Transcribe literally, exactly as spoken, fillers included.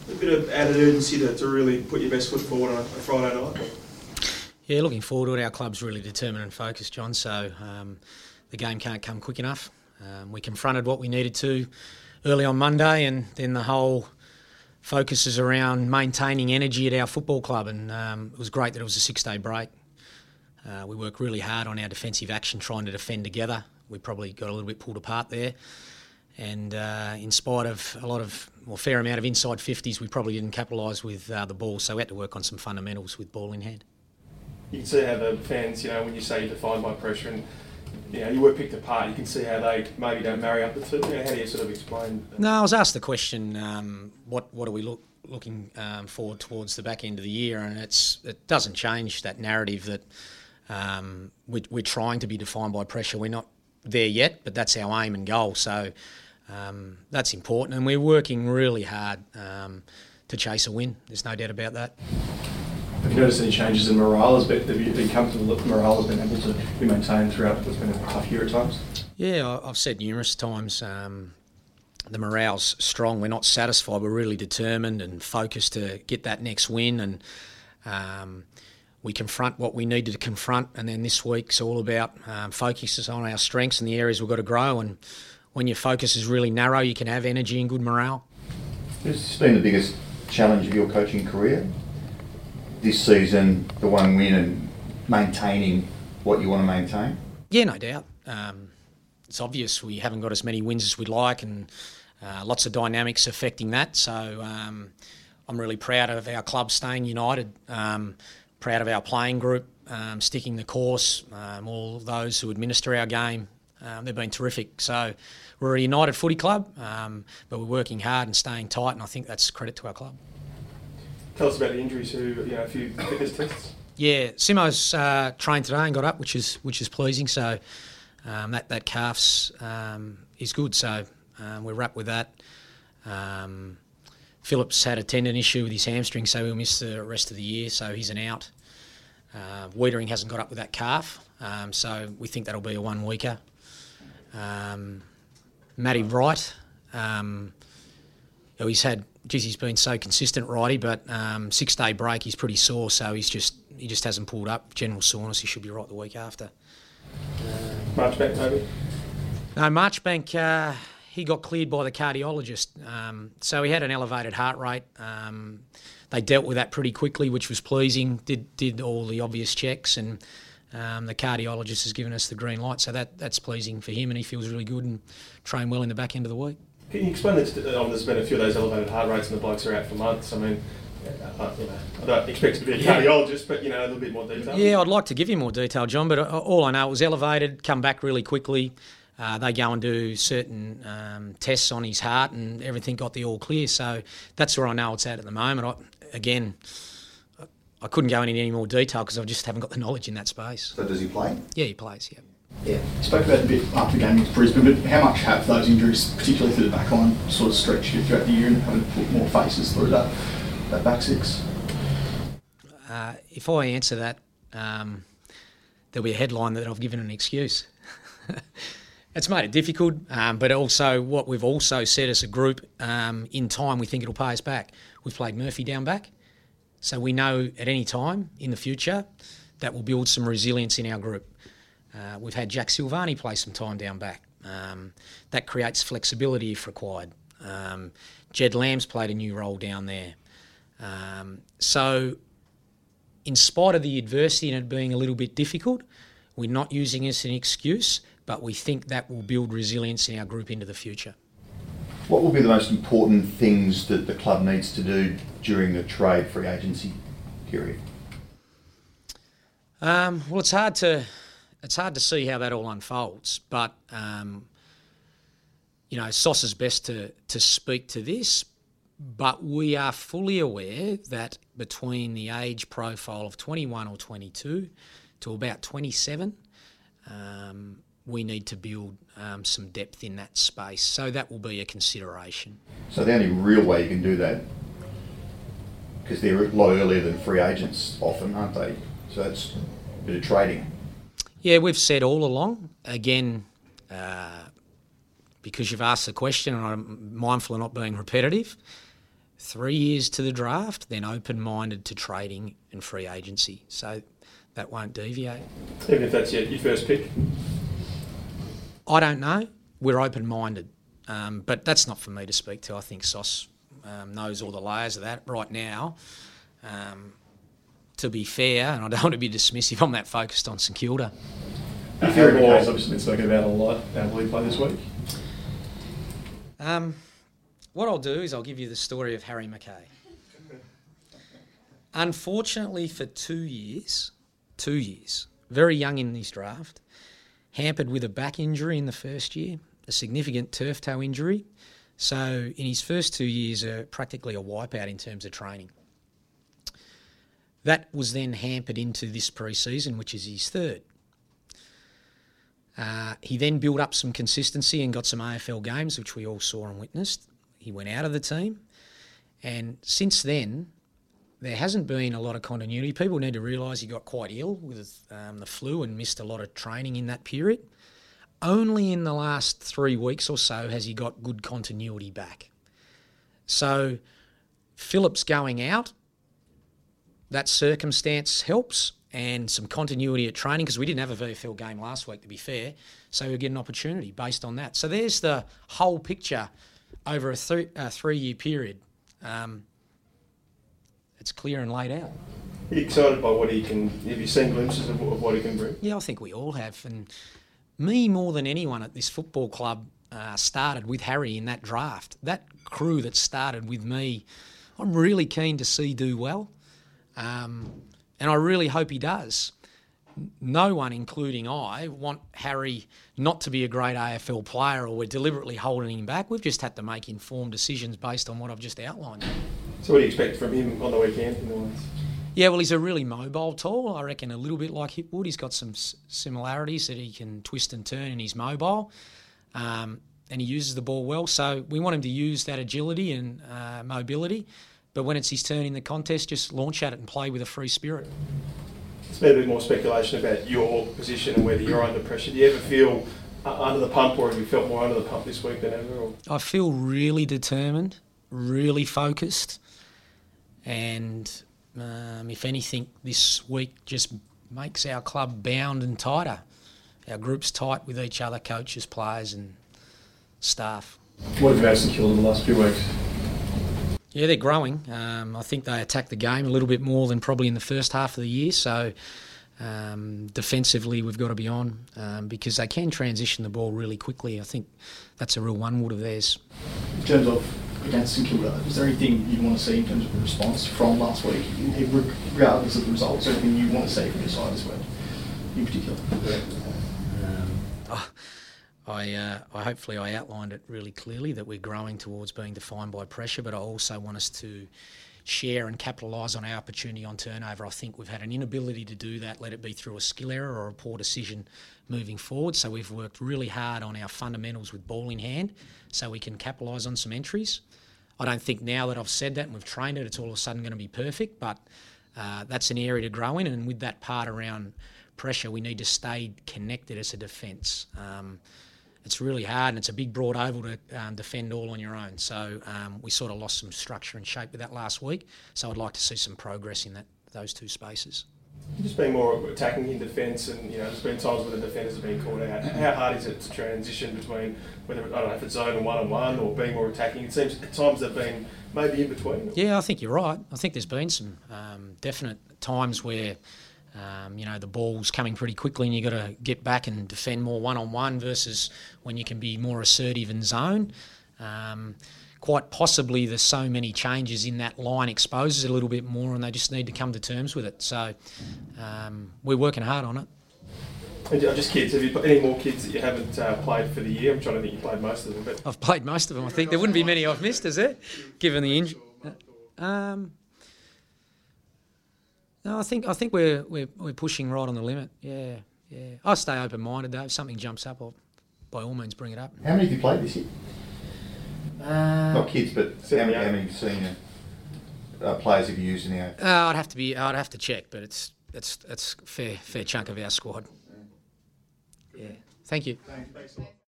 a bit of added urgency to, to really put your best foot forward on a, a Friday night? Yeah, looking forward to it. Our club's really determined and focused, John, so um, the game can't come quick enough. Um, we confronted what we needed to early on Monday, and then the whole focus is around maintaining energy at our football club, and um, it was great that it was a six-day break. Uh, we worked really hard on our defensive action, trying to defend together. We probably got a little bit pulled apart there. And uh, in spite of a lot of, well, fair amount of inside fifties, we probably didn't capitalise with uh, the ball, so we had to work on some fundamentals with ball in hand. You can see how the fans, you know, when you say you're defined by pressure and, you know, you were picked apart, you can see how they maybe don't marry up the two. You know, how do you sort of explain that? No, I was asked the question, um, what what are we look, looking um, forward towards the back end of the year, and it's it doesn't change that narrative that um, we, we're trying to be defined by pressure. We're not there yet, but that's our aim and goal, so um, that's important, and we're working really hard um, to chase a win. There's no doubt about that. Have you noticed any changes in morale? Has been, have you been comfortable that morale has been able to be maintained throughout what's been a tough year at times? Yeah, I've said numerous times um, the morale's strong. We're not satisfied. We're really determined and focused to get that next win, and um, we confront what we needed to confront. And then this week's all about um, focuses on our strengths and the areas we've got to grow. And when your focus is really narrow, you can have energy and good morale. Who's been the biggest challenge of your coaching career? This season, the one win and maintaining what you want to maintain? Yeah, no doubt. Um, it's obvious we haven't got as many wins as we'd like, and uh, lots of dynamics affecting that. So um, I'm really proud of our club staying united, um, proud of our playing group, um, sticking the course, um, all those who administer our game. Um, they've been terrific. So we're a united footy club, um, but we're working hard and staying tight, and I think that's credit to our club. Tell us about the injuries. Who, you know, a few fitness tests. Yeah, Simo's uh, trained today and got up, which is which is pleasing. So um, that that calf's um, is good. So um, we're wrapped with that. Um, Phillips had a tendon issue with his hamstring, so he'll miss the rest of the year. So he's an out. Uh, Wiedering hasn't got up with that calf, um, so we think that'll be a one weeker. Um, Matty Wright. Um, Oh, he's had, geez, he's been so consistent, righty, but um, six-day break, he's pretty sore, so he's just he just hasn't pulled up. General soreness, he should be right the week after. Uh, Marchbank, maybe? No, Marchbank, uh, he got cleared by the cardiologist. Um, so he had an elevated heart rate. Um, they dealt with that pretty quickly, which was pleasing, did did all the obvious checks, and um, the cardiologist has given us the green light, so that that's pleasing for him, and he feels really good and trained well in the back end of the week. Can you explain this? To, um, there's been a few of those elevated heart rates and the blokes are out for months. I mean, uh, you know, I don't expect to be a cardiologist, but, you know, a little bit more detail. Yeah, I'd like to give you more detail, John, but all I know, it was elevated, come back really quickly. Uh, they go and do certain um, tests on his heart and everything got the all clear. So that's where I know it's at at the moment. I, again, I couldn't go into any more detail because I just haven't got the knowledge in that space. So does he play? Yeah, he plays, yeah. Yeah, you spoke about it a bit after the game with Brisbane, but how much have those injuries, particularly through the back line, sort of stretched you throughout the year and having to put more faces through that, that back six? Uh, if I answer that, um, there'll be a headline that I've given an excuse. It's made it difficult, um, but also what we've also said as a group, um, in time we think it'll pay us back. We've played Murphy down back, so we know at any time in the future that will build some resilience in our group. Uh, we've had Jack Silvani play some time down back. Um, that creates flexibility if required. Um, Jed Lamb's played a new role down there. Um, so in spite of the adversity and it being a little bit difficult, we're not using it as an excuse, but we think that will build resilience in our group into the future. What will be the most important things that the club needs to do during the trade free agency period? Um, well, it's hard to... It's hard to see how that all unfolds, but, um, you know, Sauce is best to, to speak to this, but we are fully aware that between the age profile of twenty-one or twenty-two to about twenty-seven, um, we need to build um, some depth in that space. So that will be a consideration. So the only real way you can do that, because they're a lot earlier than free agents often, aren't they? So that's a bit of trading. Yeah, we've said all along, again, uh, because you've asked the question and I'm mindful of not being repetitive, three years to the draft, then open-minded to trading and free agency. So that won't deviate. Even if that's your, your first pick? I don't know. We're open-minded. Um, but that's not for me to speak to. I think Sauce um, knows all the layers of that right now. Um, to be fair, and I don't want to be dismissive, I'm that focused on St Kilda. Uh, Harry McKay's obviously been spoken about a lot. How will he play this week? Um, what I'll do is I'll give you the story of Harry McKay. Unfortunately for two years, two years, very young in this draft, hampered with a back injury in the first year, a significant turf toe injury. So in his first two years, uh, practically a wipeout in terms of training. That was then hampered into this pre-season, which is his third. Uh, he then built up some consistency and got some A F L games, which we all saw and witnessed. He went out of the team. And since then, there hasn't been a lot of continuity. People need to realise he got quite ill with um, the flu and missed a lot of training in that period. Only in the last three weeks or so has he got good continuity back. So Phillips going out, that circumstance helps, and some continuity at training, because we didn't have a V F L game last week, to be fair, so we'll get an opportunity based on that. So there's the whole picture over a, th- a three-year period. Um, it's clear and laid out. Are you excited by what he can... Have you seen glimpses of, of what he can bring? Yeah, I think we all have. And me, more than anyone at this football club, uh, started with Harry in that draft. That crew that started with me, I'm really keen to see do well. Um, and I really hope he does. No one, including I, want Harry not to be a great A F L player, or we're deliberately holding him back. We've just had to make informed decisions based on what I've just outlined. So what do you expect from him on the weekend in the Lions? Yeah, well, he's a really mobile tall. I reckon a little bit like Hipwood. He's got some s- similarities that he can twist and turn, and he's mobile. Um, and he uses the ball well. So we want him to use that agility and uh, mobility. But when it's his turn in the contest, just launch at it and play with a free spirit. There's been a bit more speculation about your position and whether you're under pressure. Do you ever feel uh, under the pump, or have you felt more under the pump this week than ever? Or? I feel really determined, really focused, and um, if anything, this week just makes our club bound and tighter. Our group's tight with each other, coaches, players and staff. What have you had St Kilda in the last few weeks? Yeah, they're growing. Um, I think they attack the game a little bit more than probably in the first half of the year. So um, defensively, we've got to be on um, because they can transition the ball really quickly. I think that's a real one-wood of theirs. In terms of against St Kilda, is there anything you want to see in terms of a response from last week, regardless of the results? Is there anything you want to see from your side this week, in particular? Um, oh, I, uh, I hopefully I outlined it really clearly that we're growing towards being defined by pressure, but I also want us to share and capitalise on our opportunity on turnover. I think we've had an inability to do that, let it be through a skill error or a poor decision moving forward. So we've worked really hard on our fundamentals with ball in hand so we can capitalise on some entries. I don't think now that I've said that and we've trained it, it's all of a sudden going to be perfect, but uh, that's an area to grow in, and with that part around pressure, we need to stay connected as a defence. Um, It's really hard, and it's a big, broad oval to um, defend all on your own. So um, we sort of lost some structure and shape with that last week. So I'd like to see some progress in that those two spaces. Just being more attacking in defence, and you know, there's been times where the defenders have been caught out. How hard is it to transition between whether I don't know if it's zone and one on one or being more attacking? It seems at times they've been maybe in between. Yeah, I think you're right. I think there's been some um, definite times where. Um, you know, the ball's coming pretty quickly and you've got to get back and defend more one-on-one versus when you can be more assertive in zone. Um, quite possibly there's so many changes in that line exposes it a little bit more, and they just need to come to terms with it. So um, we're working hard on it. And just kids, have you got any more kids that you haven't uh, played for the year? I'm trying to think you played most of them. But I've played most of them, I think. There wouldn't be many I've missed, is there? Given the injury. Um, No, I think I think we're we're we're pushing right on the limit. Yeah, yeah. I'll stay open minded though. If something jumps up, I'll by all means bring it up. How many have you played this year? Uh, Not kids, but how many, how many senior uh, players have you used in our? Uh, I'd have to be. I'd have to check, but it's it's it's fair fair chunk of our squad. Yeah. Thank you. thanks, thanks a lot.